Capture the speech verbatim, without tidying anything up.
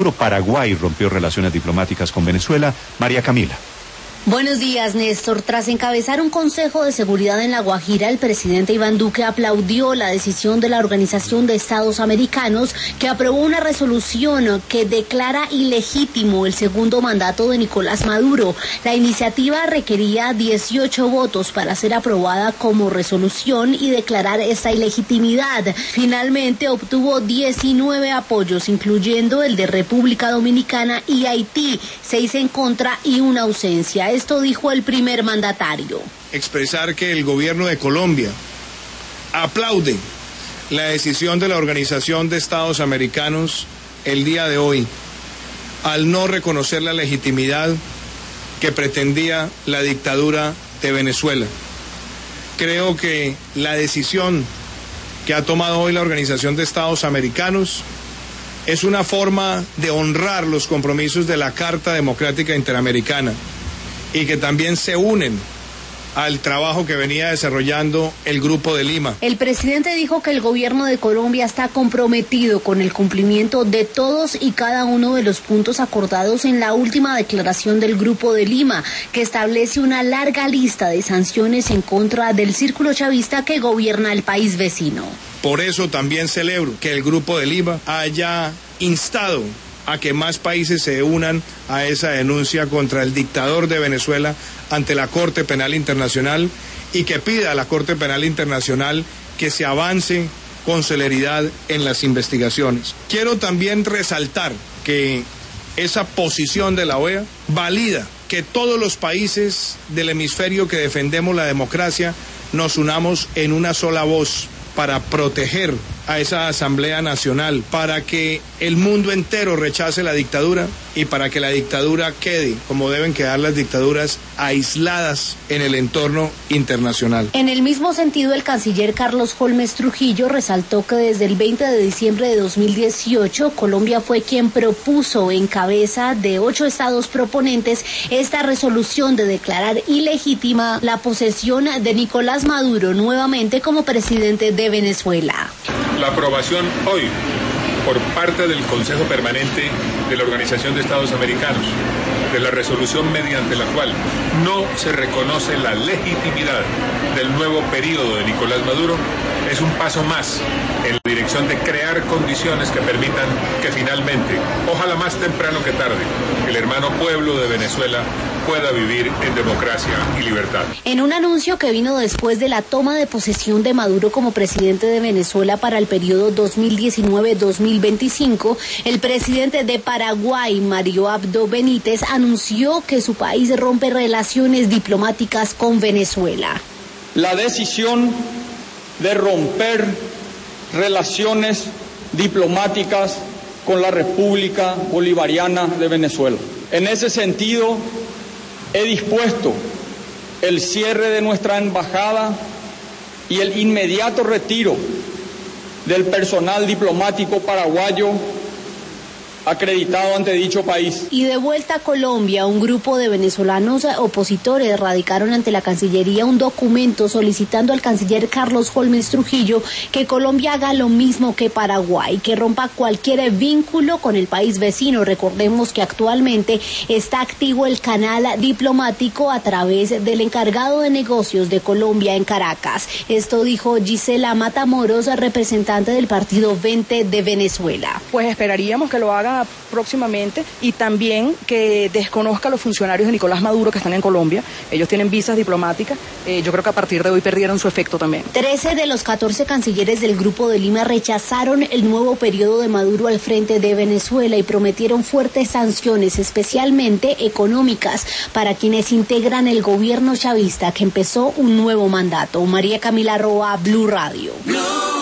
Paraguay rompió relaciones diplomáticas con Venezuela. María Camila. Buenos días, Néstor. Tras encabezar un consejo de seguridad en La Guajira, el presidente Iván Duque aplaudió la decisión de la Organización de Estados Americanos, que aprobó una resolución que declara ilegítimo el segundo mandato de Nicolás Maduro. La iniciativa requería dieciocho votos para ser aprobada como resolución y declarar esta ilegitimidad. Finalmente obtuvo diecinueve apoyos, incluyendo el de República Dominicana y Haití, seis en contra y una ausencia. Esto dijo el primer mandatario. Expresar que el gobierno de Colombia aplaude la decisión de la Organización de Estados Americanos el día de hoy al no reconocer la legitimidad que pretendía la dictadura de Venezuela. Creo que la decisión que ha tomado hoy la Organización de Estados Americanos es una forma de honrar los compromisos de la Carta Democrática Interamericana y que también se unen al trabajo que venía desarrollando el Grupo de Lima. El presidente dijo que el gobierno de Colombia está comprometido con el cumplimiento de todos y cada uno de los puntos acordados en la última declaración del Grupo de Lima, que establece una larga lista de sanciones en contra del círculo chavista que gobierna el país vecino. Por eso también celebro que el Grupo de Lima haya instado a que más países se unan a esa denuncia contra el dictador de Venezuela ante la Corte Penal Internacional y que pida a la Corte Penal Internacional que se avance con celeridad en las investigaciones. Quiero también resaltar que esa posición de la O E A valida que todos los países del hemisferio que defendemos la democracia nos unamos en una sola voz para proteger a esa Asamblea Nacional, para que el mundo entero rechace la dictadura y para que la dictadura quede, como deben quedar las dictaduras, aisladas en el entorno internacional. En el mismo sentido, el canciller Carlos Holmes Trujillo resaltó que desde el veinte de diciembre de dos mil dieciocho, Colombia fue quien propuso en cabeza de ocho estados proponentes esta resolución de declarar ilegítima la posesión de Nicolás Maduro nuevamente como presidente de Venezuela. La aprobación hoy por parte del Consejo Permanente de la Organización de Estados Americanos de la resolución mediante la cual no se reconoce la legitimidad del nuevo periodo de Nicolás Maduro es un paso más en la dirección de crear condiciones que permitan que finalmente, ojalá más temprano que tarde, el hermano pueblo de Venezuela pueda vivir en democracia y libertad. En un anuncio que vino después de la toma de posesión de Maduro como presidente de Venezuela para el periodo dos mil diecinueve a dos mil veinticinco, el presidente de Paraguay, Mario Abdo Benítez, anunció que su país rompe relaciones diplomáticas con Venezuela. La decisión de romper relaciones diplomáticas con la República Bolivariana de Venezuela. En ese sentido, he dispuesto el cierre de nuestra embajada y el inmediato retiro del personal diplomático paraguayo acreditado ante dicho país. Y de vuelta a Colombia, un grupo de venezolanos opositores radicaron ante la Cancillería un documento solicitando al canciller Carlos Holmes Trujillo que Colombia haga lo mismo que Paraguay, que rompa cualquier vínculo con el país vecino. Recordemos que actualmente está activo el canal diplomático a través del encargado de negocios de Colombia en Caracas. Esto dijo Gisela Matamoros, representante del partido veinte de Venezuela. Pues esperaríamos que lo haga próximamente y también que desconozca a los funcionarios de Nicolás Maduro que están en Colombia. Ellos tienen visas diplomáticas. Eh, yo creo que a partir de hoy perdieron su efecto también. Trece de los catorce cancilleres del Grupo de Lima rechazaron el nuevo periodo de Maduro al frente de Venezuela y prometieron fuertes sanciones, especialmente económicas, para quienes integran el gobierno chavista que empezó un nuevo mandato. María Camila Roa, Blue Radio.